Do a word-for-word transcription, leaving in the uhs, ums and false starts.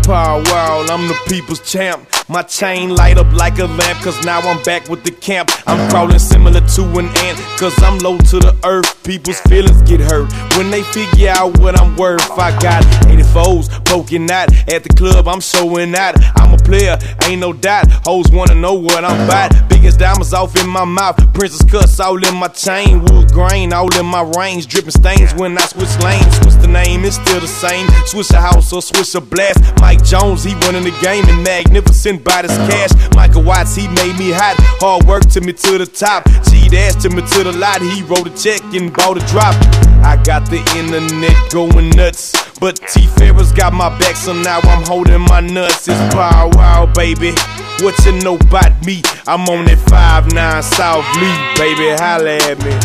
Power World, I'm the people's champ. My chain light up like a lamp, cause now I'm back with the camp. I'm crawling similar to an ant, cause I'm low to the earth. People's feelings get hurt when they figure out what I'm worth. I got eighty-fours poking out at the club, I'm showing out. I'm a player, ain't no doubt. Hoes wanna know what I'm about. Biggest diamonds off in my mouth, princess cuts all in my chain. Wood grain all in my range, dripping stains when I switch lanes. Switch the name, it's still the same. Switch a house or switch a blast. Mike Jones, he running the game and magnificent by this cash. Michael Watts, he made me hot. Hard work took me to the top. G-Dash took me to the lot. He wrote a check and bought a drop. I got the internet going nuts, but T-Ferris got my back, so now I'm holding my nuts. It's Power Wow, baby. What you know about me? I'm on that five nine South Lee, baby. Holla at me.